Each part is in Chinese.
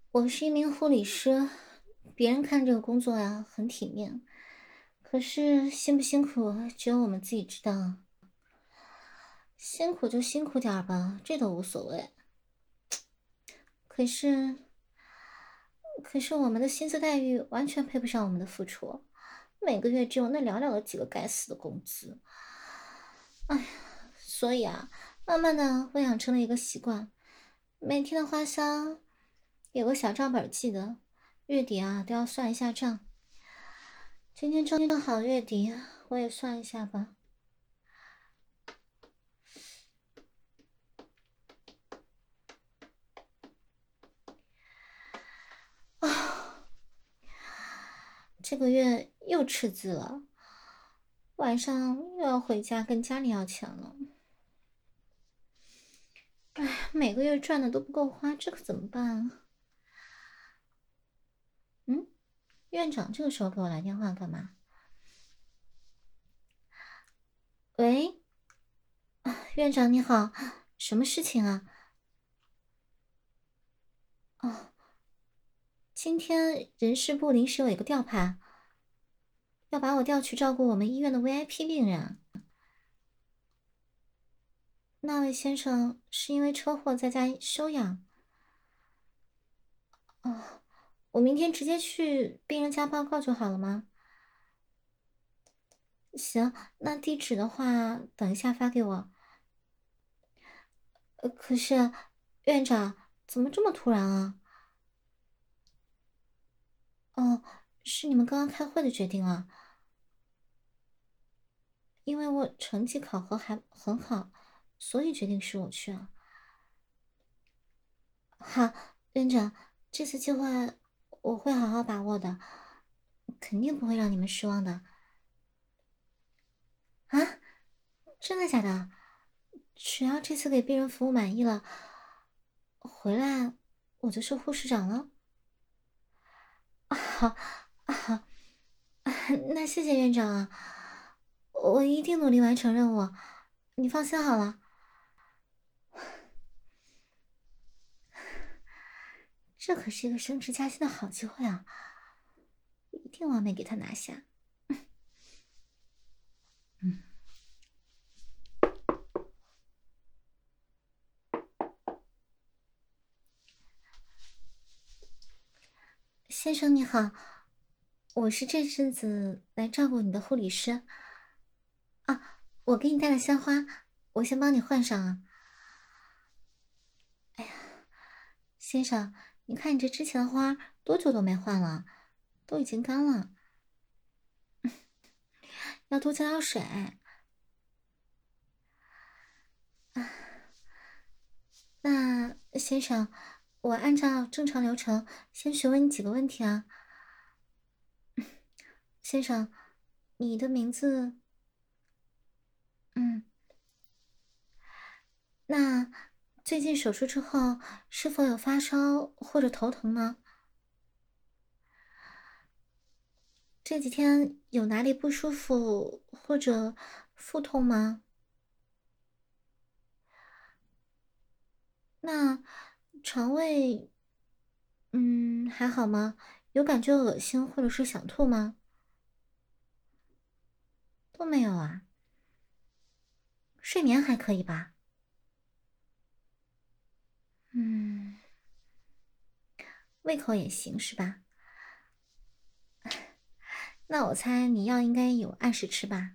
我是一名护理师，别人看这个工作呀很体面，可是辛不辛苦只有我们自己知道。辛苦就辛苦点儿吧，这都无所谓。可是，可是我们的薪资待遇完全配不上我们的付出，每个月只有那寥寥的几个该死的工资。哎呀，所以啊，慢慢的我养成了一个习惯，每天的花销有个小账本记的，月底啊都要算一下账。今天正好月底，我也算一下吧。啊，这个月又赤字了，晚上又要回家跟家里要钱了。哎，每个月赚的都不够花，这可怎么办啊？嗯，院长这个时候给我来电话干嘛？喂，院长你好，什么事情啊？哦，今天人事部临时有一个调派，要把我调去照顾我们医院的 VIP 病人。那位先生是因为车祸在家休养。哦，我明天直接去病人家报告就好了吗？行，那地址的话，等一下发给我。可是院长怎么这么突然啊？哦，是你们刚刚开会的决定啊？因为我成绩考核还很好，所以决定是我去啊。好，院长，这次机会我会好好把握的，肯定不会让你们失望的。啊，真的假的？只要这次给病人服务满意了，回来我就是护士长了。好，好，那谢谢院长啊，我一定努力完成任务，你放心好了。这可是一个升职加薪的好机会啊，一定完美给他拿下。嗯，先生你好，我是这阵子来照顾你的护理师啊，我给你带了鲜花，我先帮你换上啊。先生，你看你这之前的花多久都没换了，都已经干了，要多浇浇水。那先生，我按照正常流程先询问你几个问题啊。先生，你的名字？嗯，那最近手术之后是否有发烧或者头疼呢？这几天有哪里不舒服或者腹痛吗？那肠胃，还好吗？有感觉恶心或者是想吐吗？都没有啊。睡眠还可以吧？嗯，胃口也行是吧？那我猜你药应该有按时吃吧？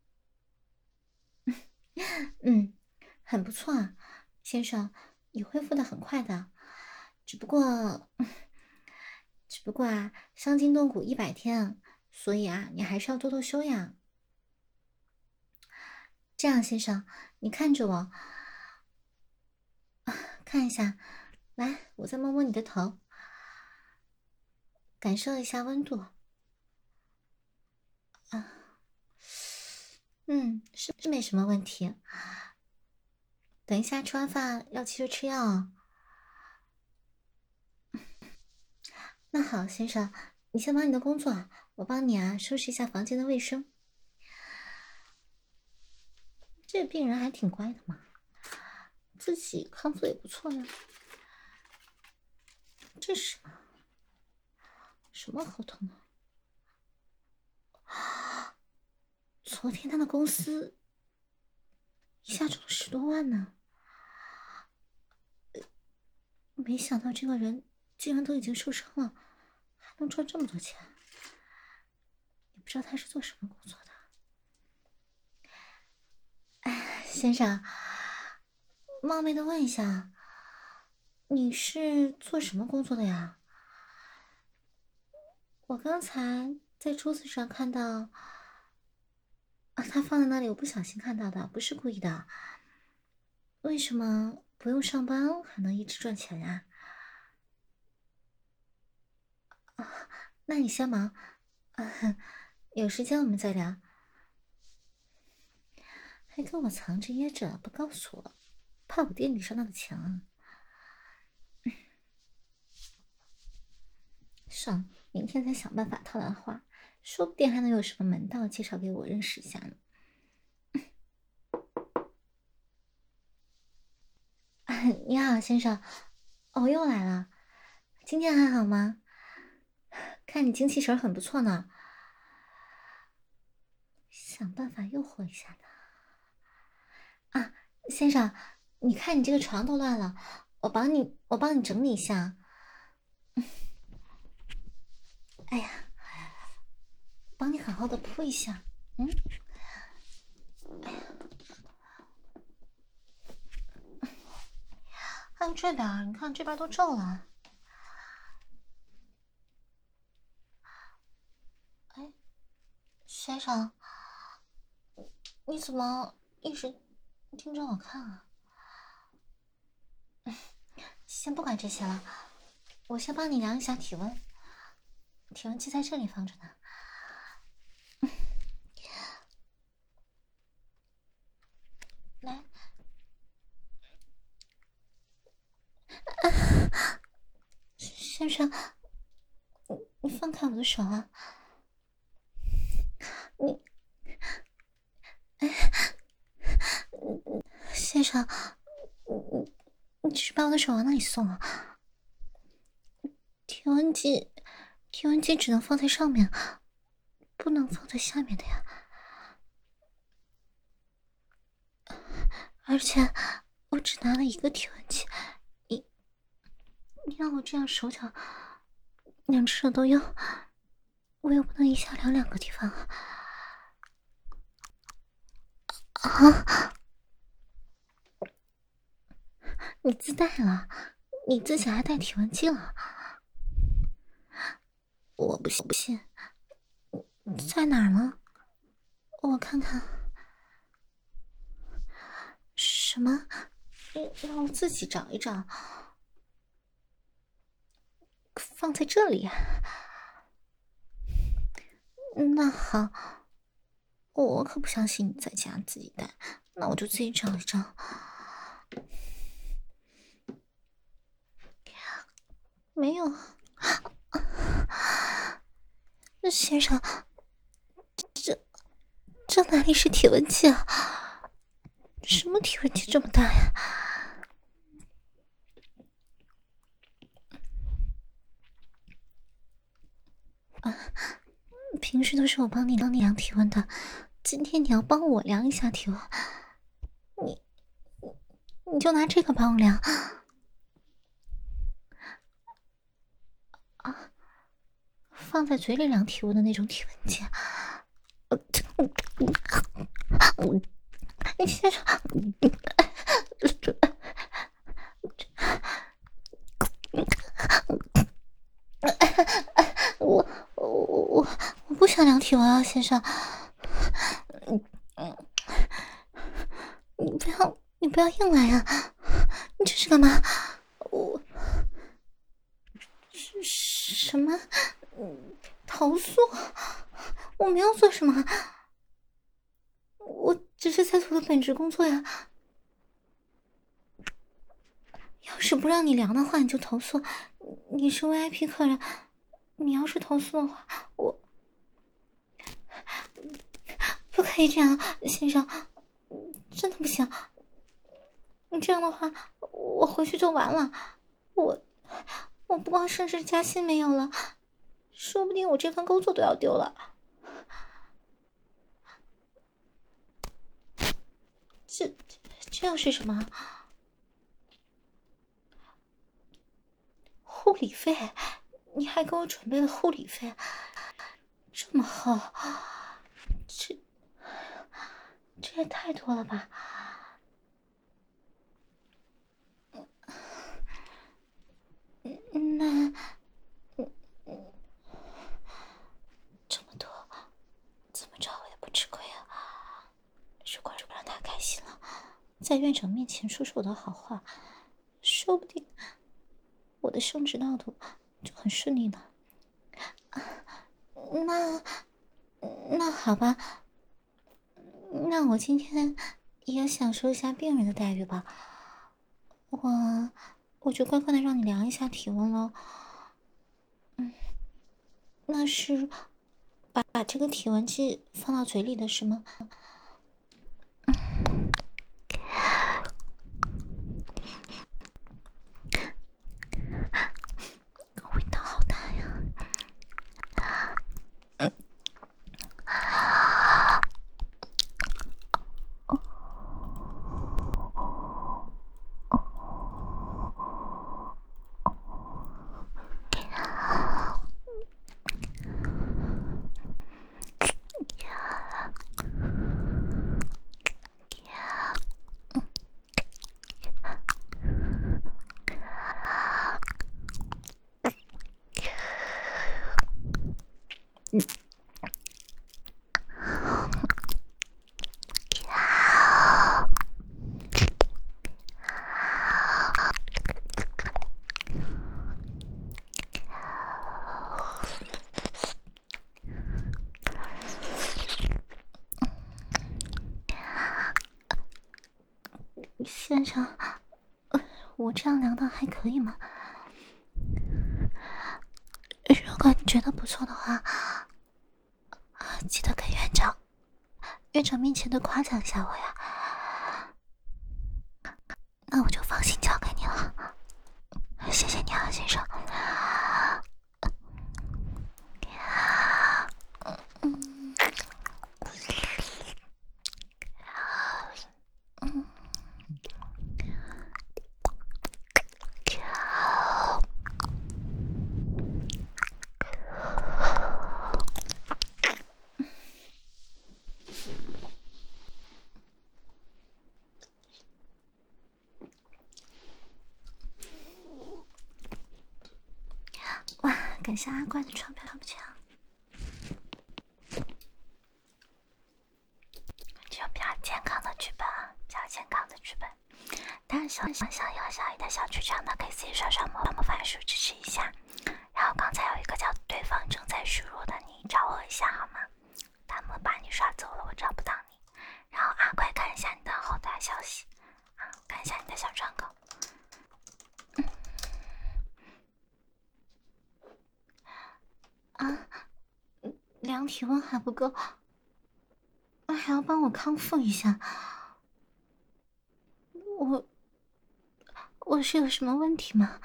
嗯，很不错啊，先生，你恢复的很快的，只不过，啊，伤筋动骨100天，所以啊，你还是要多多休养。这样，先生，你看着我，看一下，来，我再摸摸你的头，感受一下温度。是没什么问题。等一下吃完饭要记得吃药哦。那好，先生，你先忙你的工作，我帮你啊收拾一下房间的卫生。这个病人还挺乖的嘛，自己康复也不错呢。 这是什么合同啊？昨天他的公司一下挣了10多万呢，没想到这个人竟然都已经受伤了，还能赚这么多钱。也不知道他是做什么工作的。哎，先生，冒昧的问一下，你是做什么工作的呀？我刚才在桌子上看到，他放在那里，我不小心看到的，不是故意的。为什么不用上班还能一直赚钱呀？那你先忙，有时间我们再聊。还跟我藏着掖着不告诉我，怕我店里上当的钱啊！算了，明天再想办法套他话，说不定还能有什么门道介绍给我认识一下呢。你好，先生，我又来了，今天还好吗？看你精气神很不错呢，想办法诱惑一下他。啊，先生，你看你这个床都乱了，我帮你整理一下。哎呀，帮你好好的铺一下。还有这边，你看这边都皱了。哎，先生，你怎么一直盯着我看啊？先不管这些了，我先帮你量一下体温，体温计在这里放着呢。来，先生，你放开我的手啊！你，先生，你只是把我的手往那里送啊？体温计，体温计只能放在上面，不能放在下面的呀。而且我只拿了一个体温计，你让我这样手脚两只手都用，我又不能一下量2个地方啊！你自带了，你自己还带体温计了？我不信，在哪儿呢？我看看。什么？让我自己找一找。放在这里。那好，我可不相信你在家自己带，那我就自己找一找。没有。那先生，这哪里是体温计啊？什么体温计这么大呀？平时都是我帮你量体温的，今天你要帮我量一下体温，你就拿这个帮我量啊？放在嘴里量体温的那种体温计。你先生，我不想量体温啊，先生。你不要硬来啊！你这是干嘛？我什么？投诉？我没有做什么，我只是在做的本职工作呀。要是不让你量的话，你就投诉。你是 VIP 客人，你要是投诉的话，我不可以这样，先生，真的不行。你这样的话，我回去就完了。我我不光升职加薪没有了，说不定我这份工作都要丢了。这又是什么？护理费？你还给我准备了护理费，这么厚，这也太多了吧？那这么多，怎么着我也不吃亏啊！如果让他开心了，在院长面前说我的好话，说不定我的升职道路就很顺利了。那好吧，那我今天也享受一下病人的待遇吧。我就乖乖的让你量一下体温了。那是把这个体温计放到嘴里的是吗？味道好大呀！先生，我这样量的还可以吗？如果你觉得不错的话，记得给院长面前的夸奖一下我呀。那我就放心交给你了。谢谢你啊，先生。哇，感谢阿怪的钞票不强。就比较健康的剧本，比较健康的剧本。大家想要小一的小剧场呢，可以自己刷刷魔法书支持一下。然后刚才有一个叫对方正在输入的，你找我一下好吗？他们把你刷走了，我找不到你。然后阿怪看一下你的后台消息啊，看一下你的小窗口。量体温还不够，还要帮我康复一下。我是有什么问题吗？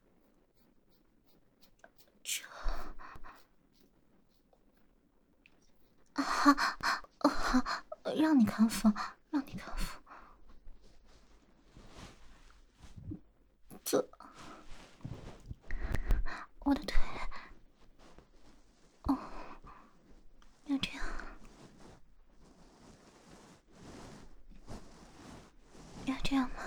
好，让你康复，让你康复。我的腿，要这样，要这样吗？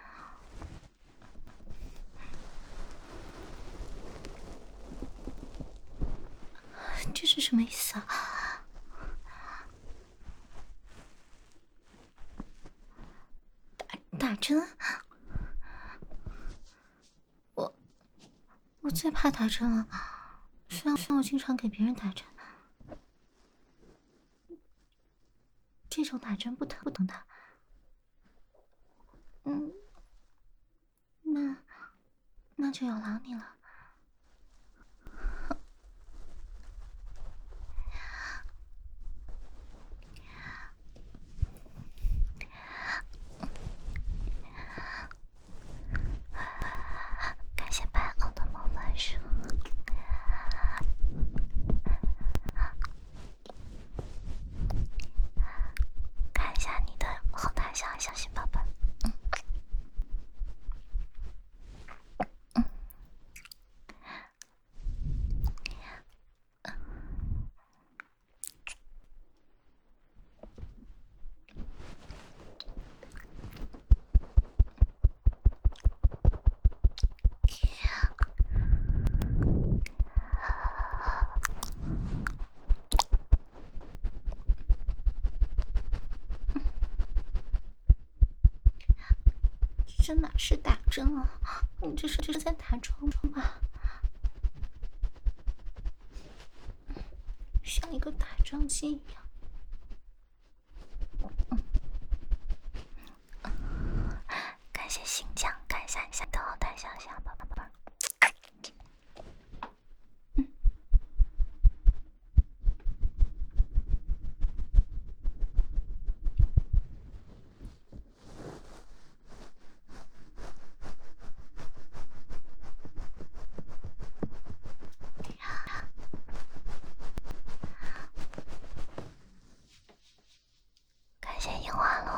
这是什么意思啊？打针？我最怕打针了，虽然我经常给别人打针，这种打针不疼的。那就有劳你了。感谢白昂的魔法这哪是打针啊？你这是在打桩吧？像一个打桩机一样。感谢新疆，看一下你下头，看一下吧。感谢樱花